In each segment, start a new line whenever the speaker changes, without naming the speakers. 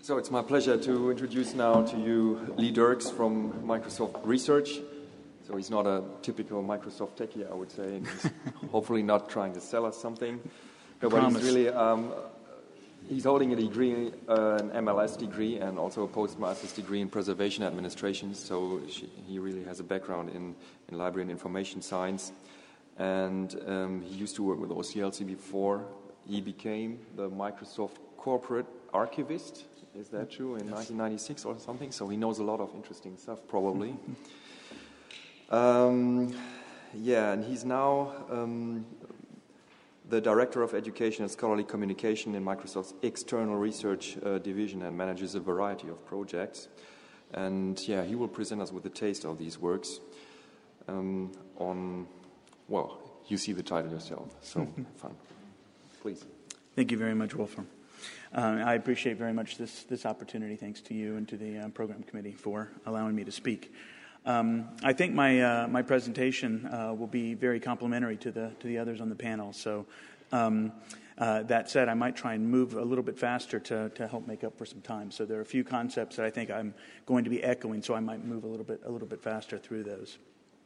So it's my pleasure to introduce now to you Lee Dirks from Microsoft Research. So he's not a typical Microsoft techie, I would say. He's hopefully not trying to sell us something. No, but he's really, he's holding a degree, an MLS degree, and also a postmaster's degree in preservation administration. So he really has a background in library and information science. And he used to work with OCLC before. He became the Microsoft corporate archivist. Is that true? In 1996 or something? So he knows a lot of interesting stuff, probably. And he's now the Director of Education and Scholarly Communication in Microsoft's External Research Division and manages a variety of projects. And he will present us with a taste of these works you see the title yourself, so fun. Please.
Thank you very much, Wolfram. I appreciate very much this opportunity. Thanks to you and to the program committee for allowing me to speak. I think my presentation will be very complimentary to the others on the panel. So that said, I might try and move a little bit faster to help make up for some time. So there are a few concepts that I think I'm going to be echoing, so I might move a little bit faster through those.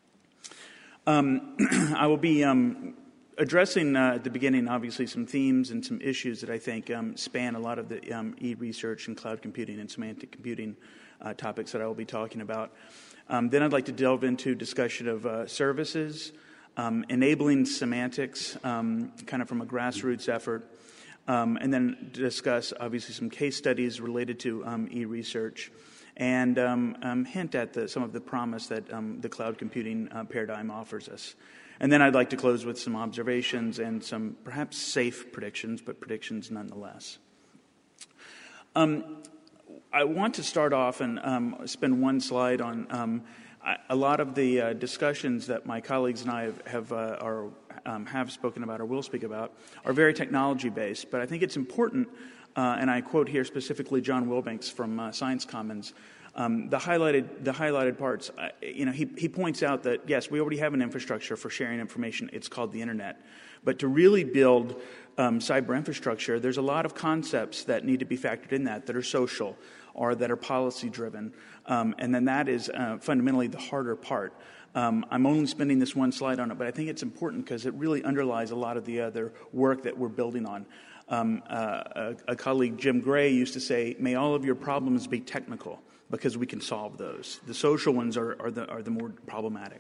I will be addressing at the beginning, obviously, some themes and some issues that I think span a lot of the e-research and cloud computing and semantic computing topics that I will be talking about. Then I'd like to delve into discussion of services, enabling semantics, kind of from a grassroots effort, and then discuss, obviously, some case studies related to e-research, and hint at some of the promise that the cloud computing paradigm offers us. And then I'd like to close with some observations and some perhaps safe predictions, but predictions nonetheless. I want to start off and spend one slide on a lot of the discussions that my colleagues and I have spoken about or will speak about are very technology-based, but I think it's important, and I quote here specifically John Wilbanks from Science Commons, the highlighted parts. He points out that yes, we already have an infrastructure for sharing information. It's called the internet. But to really build cyber infrastructure, there's a lot of concepts that need to be factored in that are social or that are policy driven, and then that is fundamentally the harder part. I'm only spending this one slide on it, but I think it's important because it really underlies a lot of the other work that we're building on. A colleague, Jim Gray, used to say, "May all of your problems be technical, because we can solve those. The social ones are the more problematic."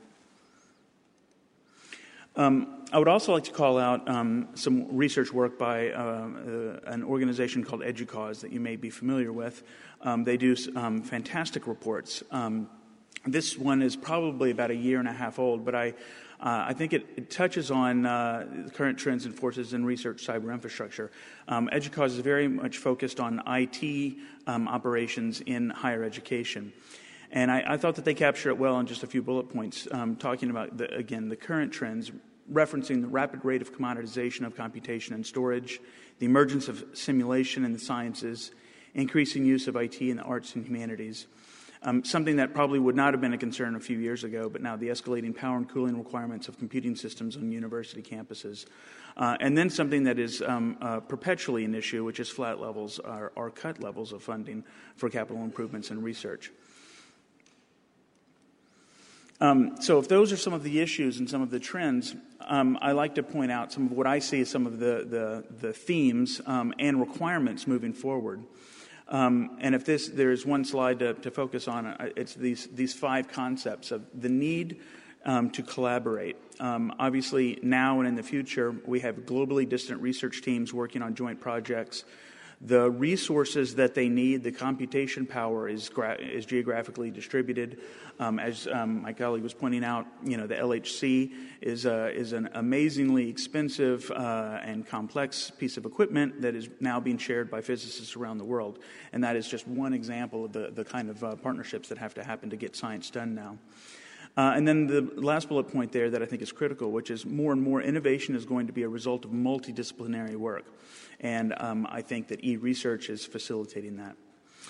I would also like to call out some research work by an organization called EDUCAUSE that you may be familiar with. They do fantastic reports. This one is probably about a year and a half old, but I think it touches on the current trends and forces in research cyber infrastructure. EDUCAUSE is very much focused on IT operations in higher education. And I thought that they capture it well in just a few bullet points, talking about, the current trends, referencing the rapid rate of commoditization of computation and storage, the emergence of simulation in the sciences, increasing use of IT in the arts and humanities. Something that probably would not have been a concern a few years ago, but now the escalating power and cooling requirements of computing systems on university campuses. And then something that is perpetually an issue, which is flat levels or cut levels of funding for capital improvements and research. So if those are some of the issues and some of the trends, I like to point out some of what I see as some of the themes and requirements moving forward. And if there's one slide to focus on, it's these 5 concepts of the need to collaborate. Obviously, now and in the future, we have globally distant research teams working on joint projects. The resources that they need, the computation power is geographically distributed. As my colleague was pointing out, the LHC is an amazingly expensive and complex piece of equipment that is now being shared by physicists around the world. And that is just one example of the kind of partnerships that have to happen to get science done now. And then the last bullet point there that I think is critical, which is more and more innovation is going to be a result of multidisciplinary work. And I think that e-research is facilitating that.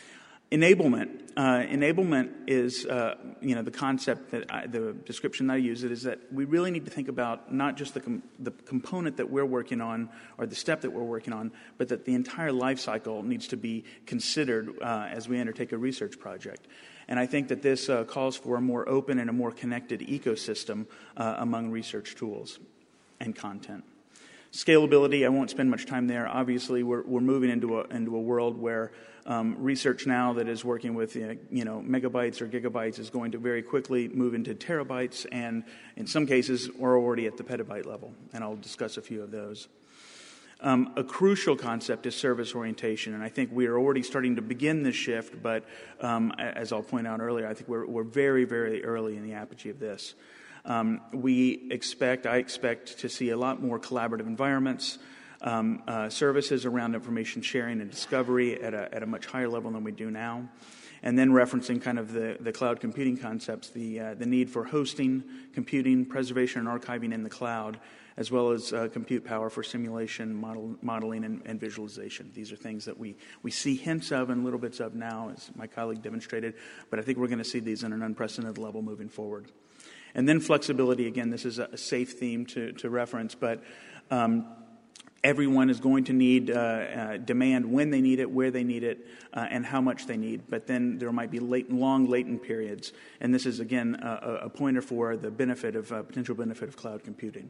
Enablement. Enablement is, the concept the description that I use it is that we really need to think about not just the component that we're working on or the step that we're working on, but that the entire life cycle needs to be considered as we undertake a research project. And I think that this calls for a more open and a more connected ecosystem among research tools and content. Scalability, I won't spend much time there. Obviously, we're moving into a world where research now that is working with megabytes or gigabytes is going to very quickly move into terabytes, and in some cases, we're already at the petabyte level, and I'll discuss a few of those. A crucial concept is service orientation, and I think we are already starting to begin this shift, but as I'll point out earlier, I think we're very, very early in the apogee of this. I expect to see a lot more collaborative environments, services around information sharing and discovery at a much higher level than we do now. And then referencing kind of the cloud computing concepts, the need for hosting, computing, preservation, and archiving in the cloud, as well as compute power for simulation, modeling, and visualization. These are things that we see hints of and little bits of now, as my colleague demonstrated, but I think we're going to see these on an unprecedented level moving forward. And then flexibility, again, this is a safe theme to reference, but everyone is going to need demand when they need it, where they need it, and how much they need. But then there might be long latent periods, and this is, again, a pointer for the potential benefit of cloud computing.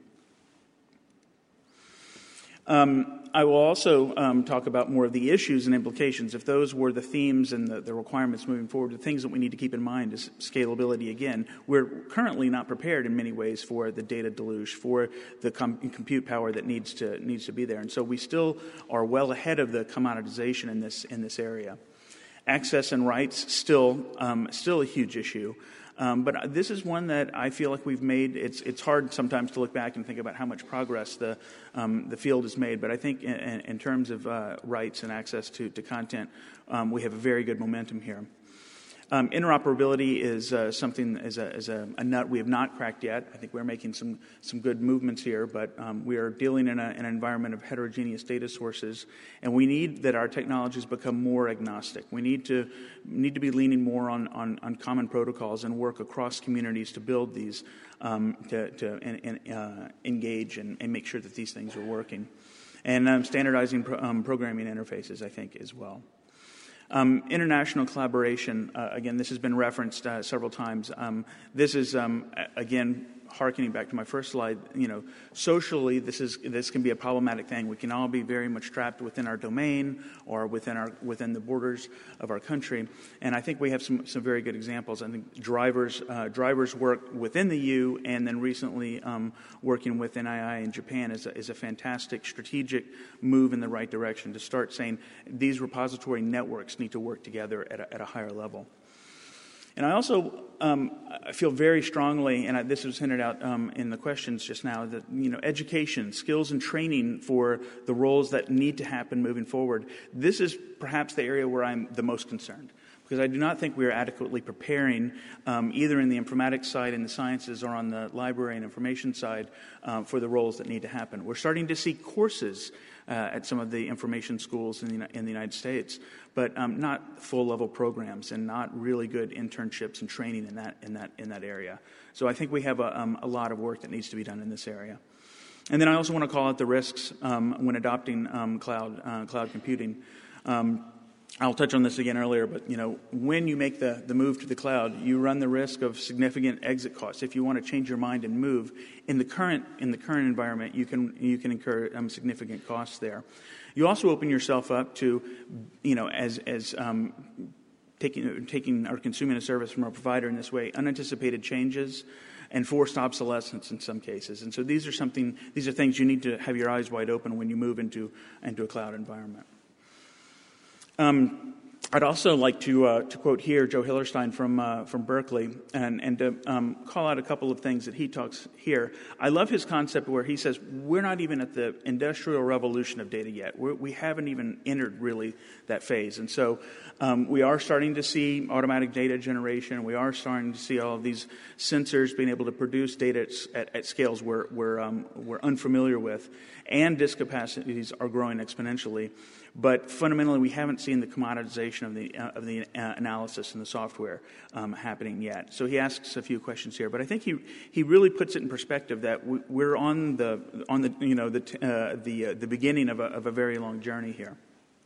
I will also talk about more of the issues and implications. If those were the themes and the requirements moving forward, the things that we need to keep in mind is scalability again. We're currently not prepared in many ways for the data deluge, for the compute power that needs to be there. And so we still are well ahead of the commoditization in this area. Access and rights, still a huge issue. But this is one that I feel like we've made. It's hard sometimes to look back and think about how much progress the field has made. But I think in terms of rights and access to content, we have a very good momentum here. Interoperability is something is a nut we have not cracked yet. I think we're making some good movements here, but we are dealing in an environment of heterogeneous data sources, and we need that our technologies become more agnostic. We need to be leaning more on common protocols and work across communities to build these, to engage and make sure that these things are working, and standardizing programming interfaces, I think, as well. International collaboration, again, this has been referenced several times. This is, again, harkening back to my first slide, socially, this can be a problematic thing. We can all be very much trapped within our domain or within the borders of our country. And I think we have some very good examples. I think drivers work within the EU, and then recently working with NII in Japan is a fantastic strategic move in the right direction to start saying these repository networks need to work together at a higher level. And I also I feel very strongly, and this was hinted out in the questions just now, that education, skills, and training for the roles that need to happen moving forward. This is perhaps the area where I'm the most concerned, because I do not think we are adequately preparing, either in the informatics side, in the sciences, or on the library and information side, for the roles that need to happen. We're starting to see courses at some of the information schools in the United States, but not full-level programs and not really good internships and training in that area. So I think we have a lot of work that needs to be done in this area. And then I also want to call out the risks when adopting cloud computing. I'll touch on this again earlier, but when you make the move to the cloud, you run the risk of significant exit costs. If you want to change your mind and move in the current environment, you can incur significant costs there. You also open yourself up to, as taking or consuming a service from a provider in this way, unanticipated changes and forced obsolescence in some cases. And so these are things you need to have your eyes wide open when you move into a cloud environment. I'd also like to quote here Joe Hillerstein from Berkeley and to call out a couple of things that he talks here. I love his concept where he says we're not even at the industrial revolution of data yet. We haven't even entered really that phase. And so we are starting to see automatic data generation. We are starting to see all of these sensors being able to produce data at scales we're unfamiliar with, and disk capacities are growing exponentially. But fundamentally, we haven't seen the commoditization of the analysis and the software happening yet. So he asks a few questions here, but I think he really puts it in perspective that we're on the beginning of a very long journey here.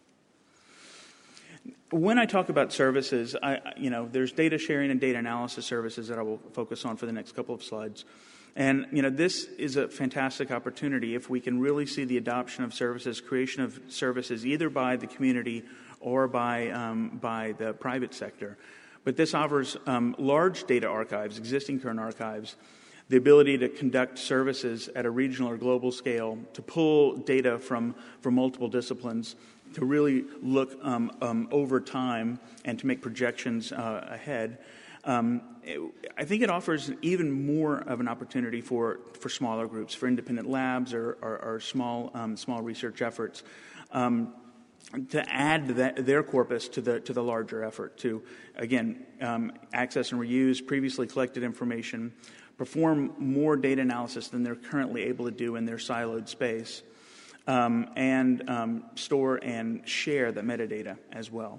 When I talk about services, there's data sharing and data analysis services that I will focus on for the next couple of slides. And, this is a fantastic opportunity if we can really see the adoption of services, creation of services, either by the community or by the private sector. But this offers large data archives, existing current archives, the ability to conduct services at a regional or global scale, to pull data from multiple disciplines, to really look over time and to make projections ahead. I think it offers even more of an opportunity for smaller groups, for independent labs or small research efforts, to add their corpus to the larger effort. To again access and reuse previously collected information, perform more data analysis than they're currently able to do in their siloed space, and store and share the metadata as well.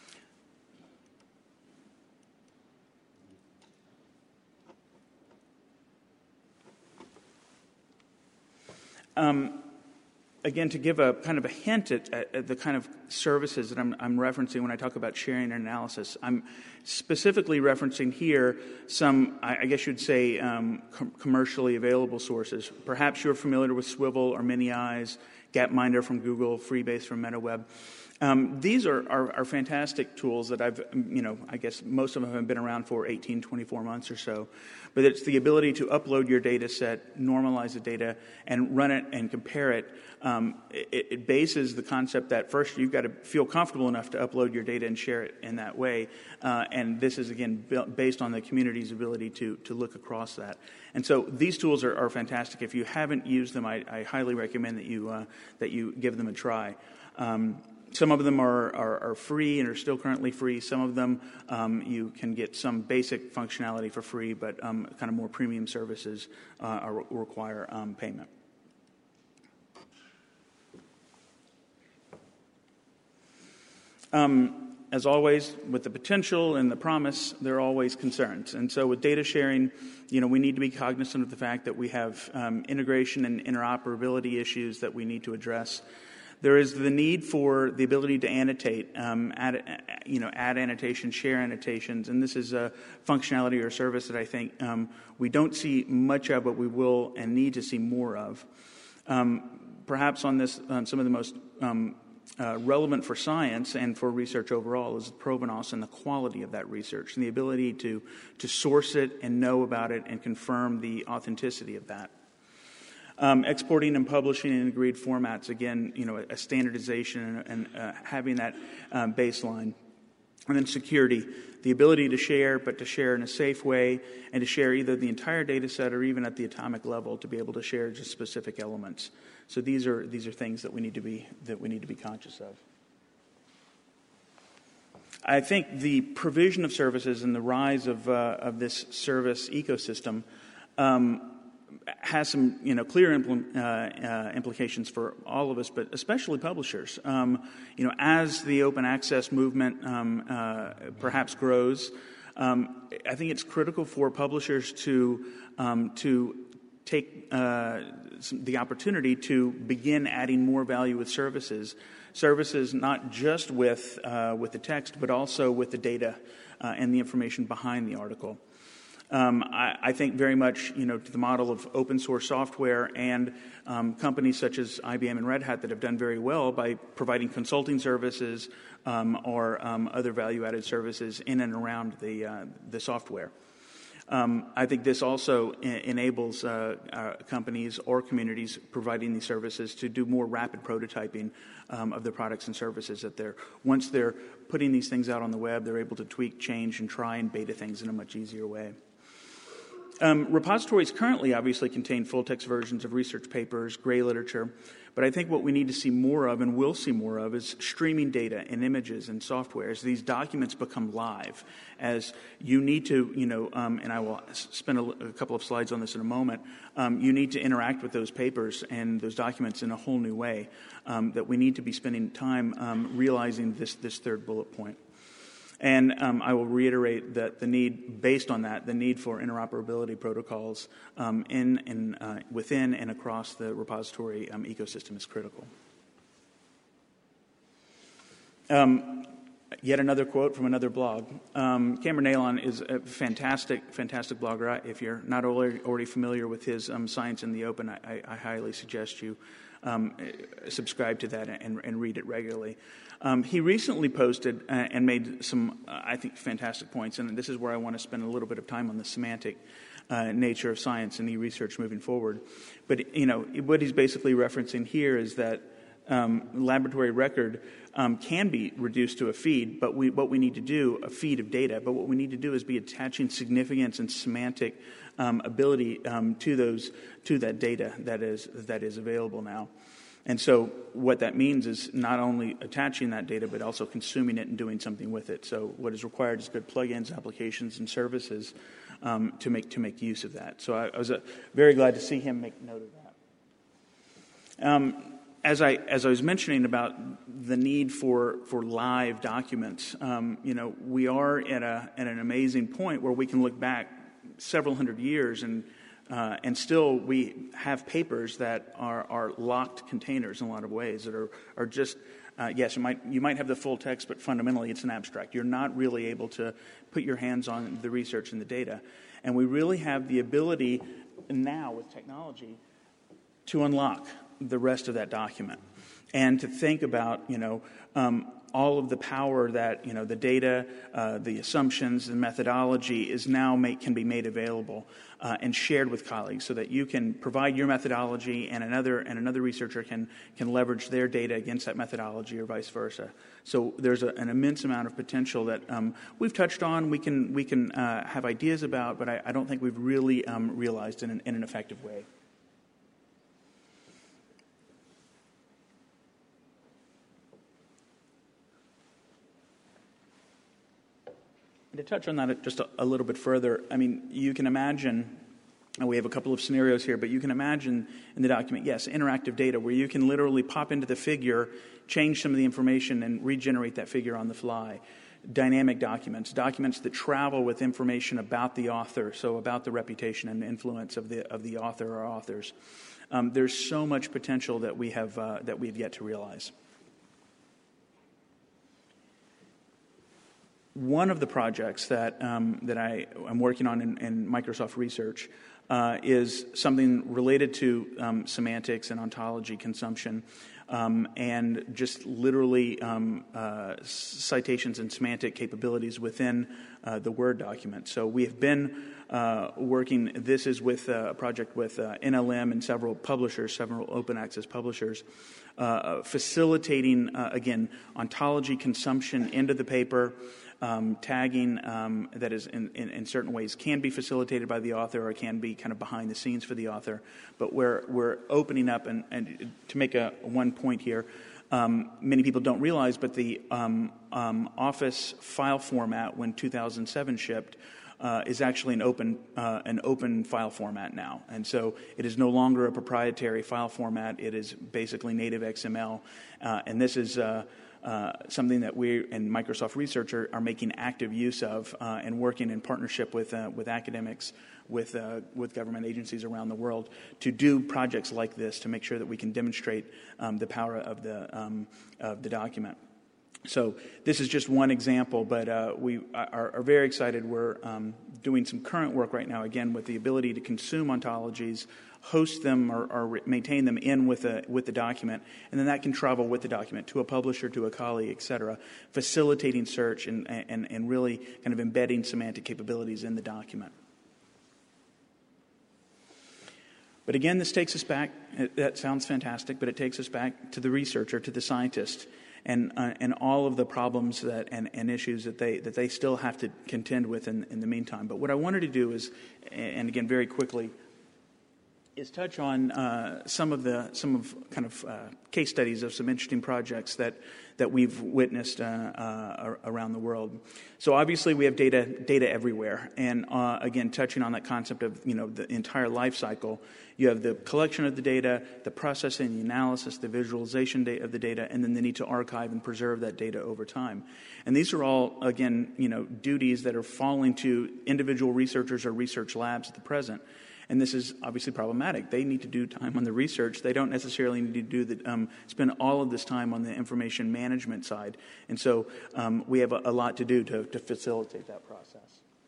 Again, to give a kind of a hint at the kind of services that I'm referencing when I talk about sharing and analysis, I'm specifically referencing here some, I guess you'd say, commercially available sources. Perhaps you're familiar with Swivel or ManyEyes, Gapminder from Google, Freebase from MetaWeb. These are fantastic tools that I guess most of them have been around for 18, 24 months or so. But it's the ability to upload your data set, normalize the data, and run it and compare it. It bases the concept that first you've got to feel comfortable enough to upload your data and share it in that way. And this is, again, based on the community's ability to look across that. And so these tools are fantastic. If you haven't used them, I highly recommend that you give them a try. Some of them are free and are still currently free. Some of them you can get some basic functionality for free, but kind of more premium services require payment. As always, with the potential and the promise, there are always concerns. And so with data sharing, we need to be cognizant of the fact that we have integration and interoperability issues that we need to address. There is the need for the ability to annotate, add annotations, share annotations, and this is a functionality or service that I think we don't see much of, but we will and need to see more of. Perhaps on this, some of the most relevant for science and for research overall is the provenance and the quality of that research, and the ability to source it and know about it and confirm the authenticity of that. Exporting and publishing in agreed formats, again, a standardization and having that baseline. And then security, the ability to share, but to share in a safe way, and to share either the entire data set or even at the atomic level to be able to share just specific elements. So these are things that we need to be conscious of. I think the provision of services and the rise of this service ecosystem has some clear implications for all of us, but especially publishers. As the open access movement perhaps grows, I think it's critical for publishers to take the opportunity to begin adding more value with services not just with the text, but also with the data and the information behind the article. I think very much, to the model of open source software and companies such as IBM and Red Hat that have done very well by providing consulting services or other value-added services in and around the software. I think this also enables companies or communities providing these services to do more rapid prototyping of their products and services. Once they're putting these things out on the web, they're able to tweak, change, and try and beta things in a much easier way. Repositories currently obviously contain full-text versions of research papers, gray literature, but I think what we need to see more of and will see more of is streaming data and images and software as these documents become live, as you need to, and I will spend a couple of slides on this in a moment, you need to interact with those papers and those documents in a whole new way, that we need to be spending time realizing this third bullet point. And I will reiterate that the need, based on that, the need for interoperability protocols within and across the repository ecosystem is critical. Yet another quote from another blog. Cameron Nalon is a fantastic blogger. If you're not already familiar with his Science in the Open, I highly suggest you subscribe to that and read it regularly. He recently posted and made some, I think, fantastic points, and this is where I want to spend a little bit of time on the semantic nature of science and e-research moving forward. But, what he's basically referencing here is that laboratory record can be reduced to a feed, but what we need to do, a feed of data, but what we need to do is be attaching significance and semantic ability to that data that is available now. And so what that means is not only attaching that data, but also consuming it and doing something with it. So what is required is good plugins, applications, and services to make use of that. So I was very glad to see him make note of that. As I was mentioning about the need for live documents, we are at an amazing point where we can look back several hundred years and still we have papers that are locked containers in a lot of ways that are just yes, you might have the full text, but fundamentally it's an abstract. You're not really able to put your hands on the research and the data, and we really have the ability now with technology to unlock the rest of that document and to think about all of the power that the data, the assumptions, the methodology is now can be made available and shared with colleagues, so that you can provide your methodology and another researcher can leverage their data against that methodology or vice versa. So there's an immense amount of potential that we've touched on. We can have ideas about, but I don't think we've really realized in an effective way. To touch on that just a little bit further, I mean, you can imagine, and we have a couple of scenarios here, but you can imagine in the document, yes, interactive data, where you can literally pop into the figure, change some of the information, and regenerate that figure on the fly. Dynamic documents that travel with information about the author, so about the reputation and influence of the author or authors. There's so much potential that we have yet to realize. One of the projects that I am working on in Microsoft Research is something related to semantics and ontology consumption, and just literally citations and semantic capabilities within the Word document. So we have been working, this is with a project with NLM and several publishers, several open access publishers, facilitating, again, ontology consumption into the paper, tagging that is in certain ways can be facilitated by the author or can be kind of behind the scenes for the author. But we're opening up, and to make one point here, many people don't realize, but the Office file format when 2007 shipped is actually an open file format now. And so it is no longer a proprietary file format. It is basically native XML. And this is something that we and Microsoft Research are making active use of and working in partnership with academics, with government agencies around the world to do projects like this to make sure that we can demonstrate the power of the document. So this is just one example, but we are very excited. We're doing some current work right now, again, with the ability to consume ontologies, host them or maintain them with the document, and then that can travel with the document to a publisher, to a colleague, et cetera, facilitating search and really kind of embedding semantic capabilities in the document. But again, this takes us back, that sounds fantastic, but it takes us back to the researcher, to the scientist. and all of the problems and issues that they still have to contend with in the meantime. But what I wanted to do is, and again very quickly, is touch on some of case studies of some interesting projects that we've witnessed around the world. So obviously we have data everywhere, and again touching on that concept of the entire life cycle. You have the collection of the data, the processing, the analysis, the visualization of the data, and then the need to archive and preserve that data over time. And these are all, again, duties that are falling to individual researchers or research labs at the present. And this is obviously problematic. They need to do time on the research. They don't necessarily need to do spend all of this time on the information management side. And so we have a lot to do to facilitate that process.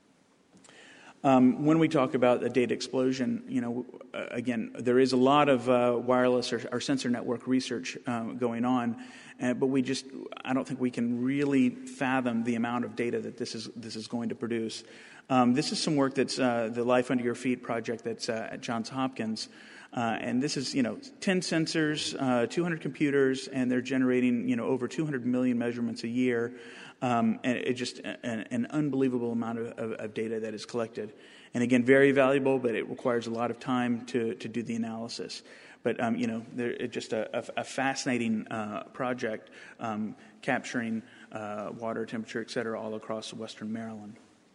When we talk about a data explosion, again, there is a lot of wireless or sensor network research going on, but I don't think we can really fathom the amount of data that this is going to produce. This is some work that's the Life Under Your Feet project that's at Johns Hopkins. And this is, 10 sensors, 200 computers, and they're generating, over 200 million measurements a year. And it's just an unbelievable amount of data that is collected. And again, very valuable, but it requires a lot of time to do the analysis. But, it's just a fascinating project capturing water, temperature, et cetera, all across western Maryland.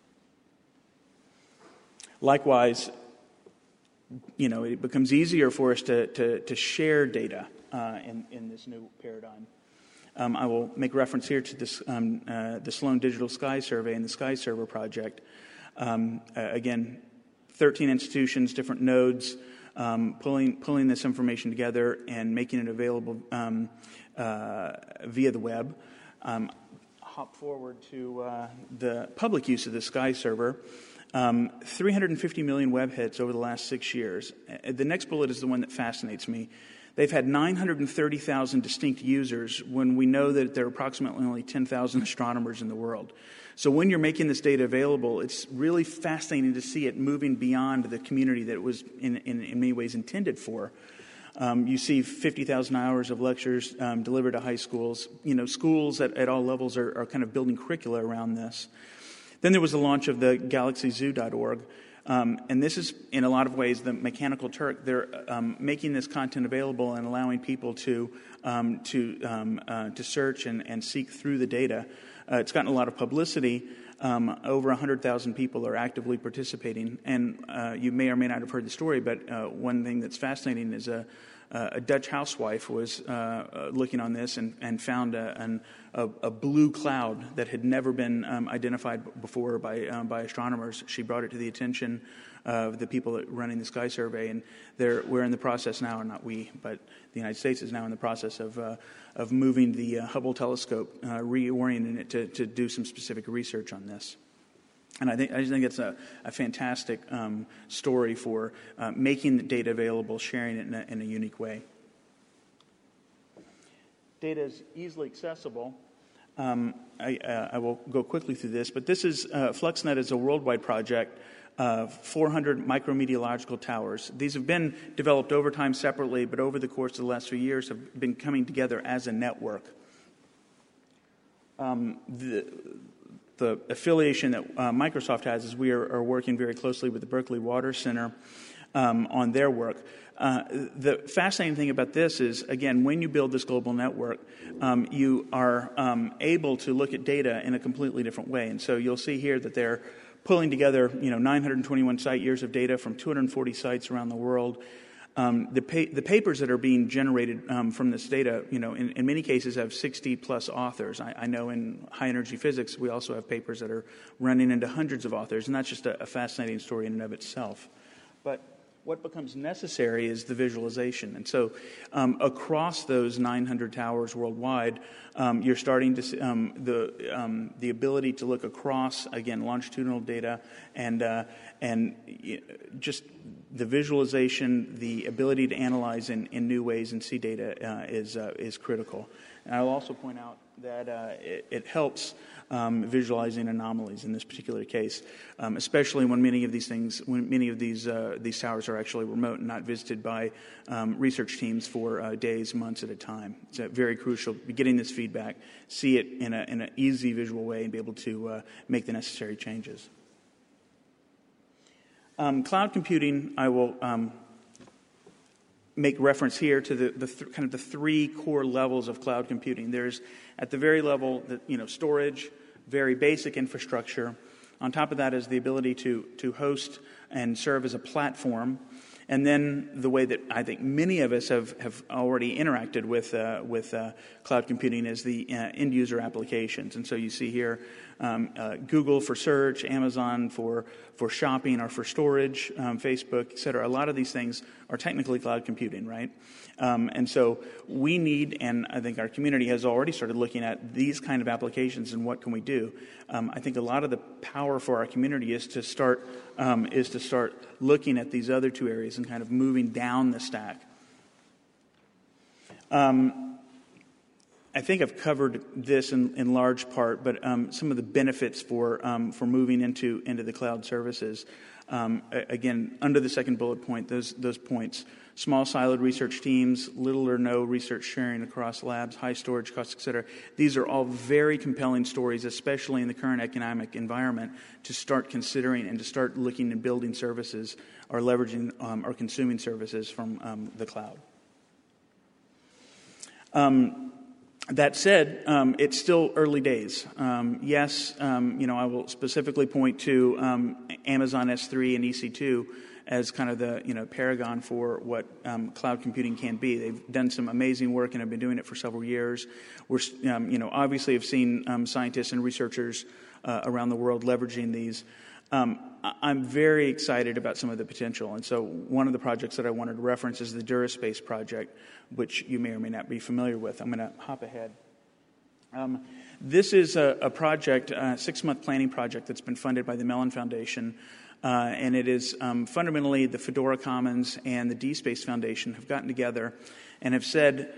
Likewise, it becomes easier for us to share data in this new paradigm. I will make reference here to this, the Sloan Digital Sky Survey and the Sky Server project. Again, 13 institutions, different nodes, pulling this information together and making it available via the web. Hop forward to the public use of the Sky Server. 350 million web hits over the last 6 years. The next bullet is the one that fascinates me. They've had 930,000 distinct users when we know that there are approximately only 10,000 astronomers in the world. So when you're making this data available, it's really fascinating to see it moving beyond the community that it was in many ways intended for. You see 50,000 hours of lectures delivered to high schools. Schools at all levels are kind of building curricula around this. Then there was the launch of the GalaxyZoo.org, and this is, in a lot of ways, the Mechanical Turk. They're making this content available and allowing people to search and seek through the data. It's gotten a lot of publicity. Over 100,000 people are actively participating, and you may or may not have heard the story, but one thing that's fascinating is a Dutch housewife was looking on this and found a blue cloud that had never been identified before by astronomers. She brought it to the attention of the people that running the Sky Survey, and we're in the process now, or not we, but the United States is now in the process of moving the Hubble telescope, reorienting it to do some specific research on this. And I just think it's a fantastic story for making the data available, sharing it in a unique way. Data is easily accessible. I will go quickly through this, but this is FluxNet is a worldwide project of 400 micrometeorological towers. These have been developed over time separately, but over the course of the last few years have been coming together as a network. The affiliation that Microsoft has is we are working very closely with the Berkeley Water Center on their work. The fascinating thing about this is, again, when you build this global network, you are able to look at data in a completely different way. And so you'll see here that they're pulling together 921 site years of data from 240 sites around the world. The papers that are being generated from this data, in many cases have 60-plus authors. I know in high-energy physics we also have papers that are running into hundreds of authors, and that's just a fascinating story in and of itself. But what becomes necessary is the visualization. And so across those 900 towers worldwide, you're starting to see the ability to look across, again, longitudinal data and just the visualization, the ability to analyze in new ways and see data is critical. And I'll also point out that it helps visualizing anomalies in this particular case, especially when many of these towers are actually remote and not visited by research teams for days, months at a time. It's very crucial getting this feedback, see it in an easy visual way, and be able to make the necessary changes. Cloud computing, I will make reference here to the three core levels of cloud computing. There's at the very level, storage, very basic infrastructure. On top of that is the ability to host and serve as a platform. And then the way that I think many of us have already interacted with cloud computing is the end user applications. And so you see here Google for search, Amazon for shopping or for storage, Facebook, et cetera. A lot of these things are technically cloud computing, right? And so we need, and I think our community has already started looking at these kind of applications and what can we do. I think a lot of the power for our community is to start looking at these other two areas and kind of moving down the stack. I think I've covered this in large part, but some of the benefits for moving into the cloud services. Again, under the second bullet point, those points: small siloed research teams, little or no research sharing across labs, high storage costs, et cetera. These are all very compelling stories, especially in the current economic environment, to start considering and to start looking and building services or leveraging or consuming services from the cloud. That said, it's still early days. Yes, I will specifically point to Amazon S3 and EC2 as kind of the paragon for what cloud computing can be. They've done some amazing work and have been doing it for several years. We're obviously have seen scientists and researchers around the world leveraging these. I'm very excited about some of the potential, and so one of the projects that I wanted to reference is the DuraSpace project, which you may or may not be familiar with. I'm going to hop ahead. This is a project, a 6-month planning project that's been funded by the Mellon Foundation, and it is fundamentally the Fedora Commons and the DSpace Foundation have gotten together and have said,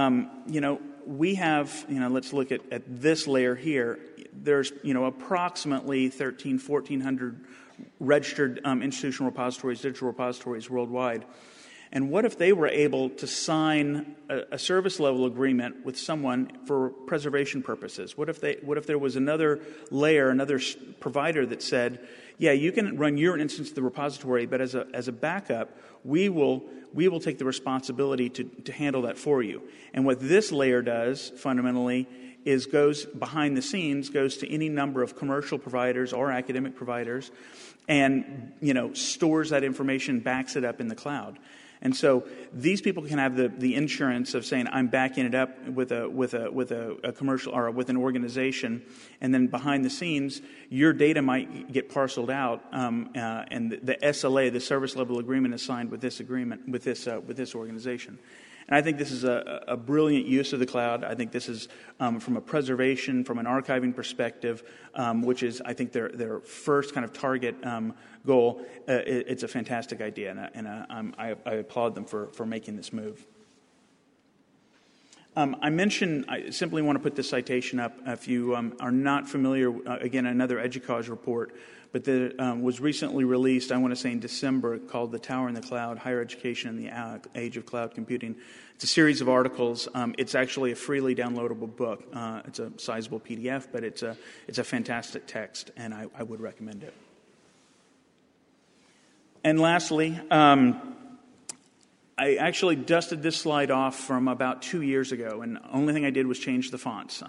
we have, let's look at this layer here. There's, approximately 1,400 registered institutional repositories, digital repositories worldwide. And what if they were able to sign a service level agreement with someone for preservation purposes? What if there was another layer, another provider that said, yeah, you can run your instance of the repository, but as a backup, we will take the responsibility to handle that for you. And what this layer does fundamentally is goes behind the scenes, goes to any number of commercial providers or academic providers, and stores that information, backs it up in the cloud. And so these people can have the insurance of saying, I'm backing it up with a commercial or with an organization, and then behind the scenes, your data might get parceled out, and the SLA, the service level agreement, is signed with this agreement with this organization. And I think this is a brilliant use of the cloud. I think this is from a preservation, from an archiving perspective, which is, I think, their first kind of target goal. It's a fantastic idea, and I applaud them for making this move. I simply want to put this citation up. If you are not familiar, again, another EDUCAUSE report, but that was recently released, I want to say in December, called The Tower in the Cloud, Higher Education in the Age of Cloud Computing. It's a series of articles. It's actually a freely downloadable book. It's a sizable PDF, but it's a fantastic text, and I would recommend it. And lastly, I actually dusted this slide off from about 2 years ago, and the only thing I did was change the fonts.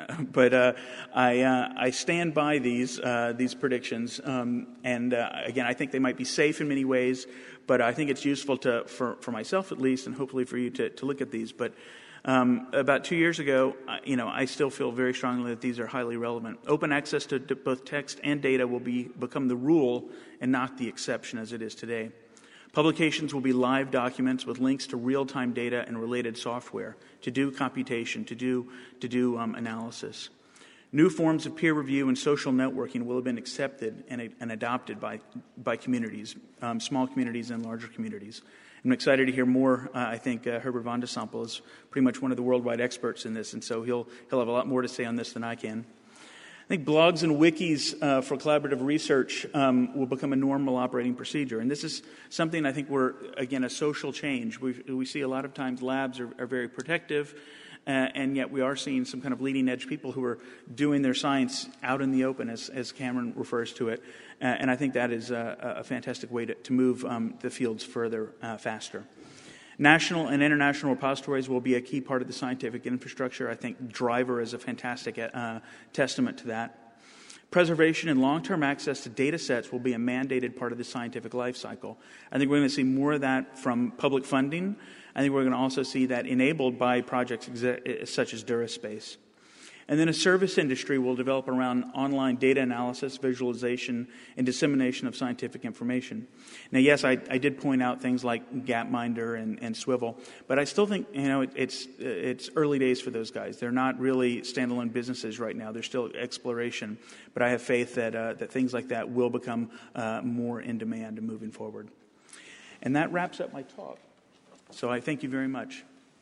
I stand by these predictions, and again, I think they might be safe in many ways, but I think it's useful for myself at least, and hopefully for you to look at these. But about 2 years ago, I still feel very strongly that these are highly relevant. Open access to both text and data will become the rule and not the exception as it is today. Publications will be live documents with links to real-time data and related software to do computation, to do analysis. New forms of peer review and social networking will have been accepted and adopted by communities, small communities and larger communities. I'm excited to hear more. I think Herbert von de Sampel is pretty much one of the worldwide experts in this, and so he'll have a lot more to say on this than I can. I think blogs and wikis for collaborative research will become a normal operating procedure. And this is something I think we're, again, a social change. We see a lot of times labs are very protective, and yet we are seeing some kind of leading edge people who are doing their science out in the open, as Cameron refers to it. And I think that is a fantastic way to move the fields further, faster. National and international repositories will be a key part of the scientific infrastructure. I think Driver is a fantastic testament to that. Preservation and long-term access to data sets will be a mandated part of the scientific life cycle. I think we're going to see more of that from public funding. I think we're going to also see that enabled by projects such as DuraSpace. And then a service industry will develop around online data analysis, visualization, and dissemination of scientific information. Now, yes, I did point out things like Gapminder and Swivel, but I still think it's early days for those guys. They're not really standalone businesses right now. They're still exploration. But I have faith that things like that will become more in demand moving forward. And that wraps up my talk. So I thank you very much.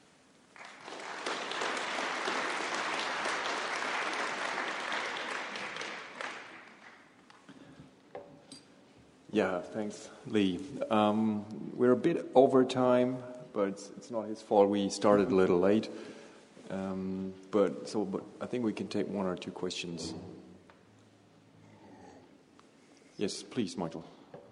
Yeah, thanks, Lee. We're a bit over time, but it's not his fault. We started a little late. But I think we can take one or two questions. Yes, please, Michael.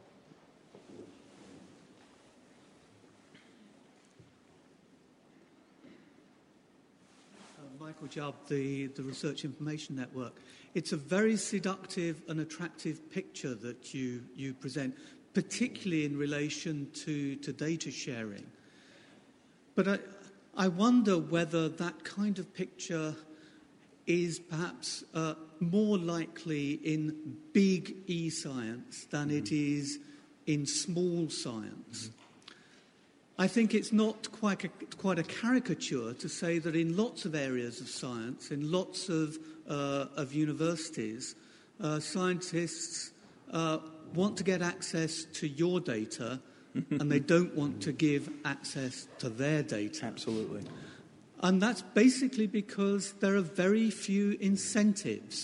Michael Jubb, the Research Information Network. It's a very seductive and attractive picture that you present, particularly in relation to data sharing. But I wonder whether that kind of picture is perhaps more likely in big e-science than it is in small science. I think it's not quite a caricature to say that in lots of areas of science, in lots of universities, scientists want to get access to your data and they don't want to give access to their data.
Absolutely.
And that's basically because there are very few incentives.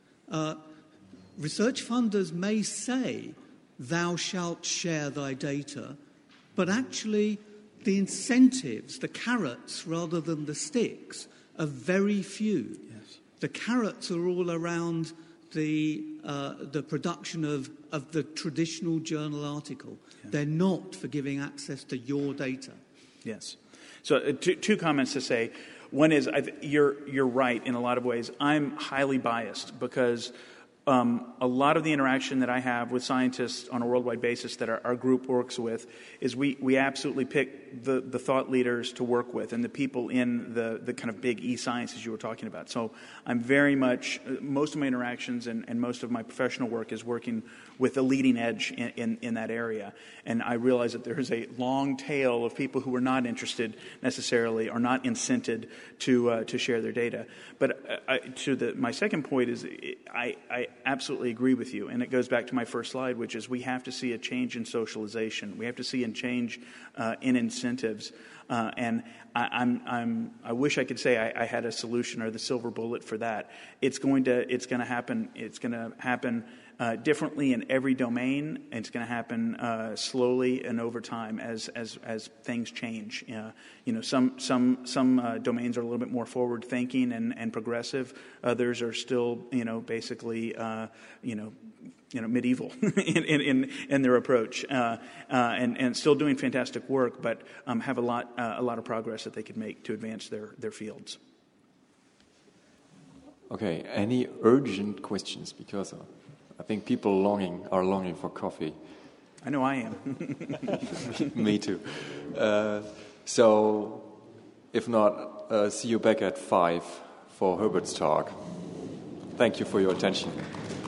Research funders may say, "Thou shalt share thy data," but actually, the incentives, the carrots rather than the sticks, are very few.
Yes.
The carrots are all around the production of the traditional journal article. Yeah. They're not for giving access to your data.
Yes. So two comments to say. One is you're right in a lot of ways. I'm highly biased because a lot of the interaction that I have with scientists on a worldwide basis that our group works with is we absolutely pick the thought leaders to work with and the people in the kind of big e-sciences you were talking about. So I'm very much, most of my interactions and most of my professional work is working with the leading edge in that area. And I realize that there is a long tail of people who are not interested necessarily or not incented to share their data. But my second point is I absolutely agree with you, and it goes back to my first slide, which is we have to see a change in socialization. We have to see a change in incentives. And I wish I could say I had a solution or the silver bullet for that. It's going to happen. It's going to happen differently in every domain. It's going to happen slowly and over time as things change. Some domains are a little bit more forward thinking and progressive. Others are still basically medieval in their approach, and still doing fantastic work, but have a lot of progress that they could make to advance their fields.
Okay, any urgent questions? Because I think people are longing for coffee.
I know I am.
Me too. So, if not, see you back at 5 for Herbert's talk. Thank you for your attention.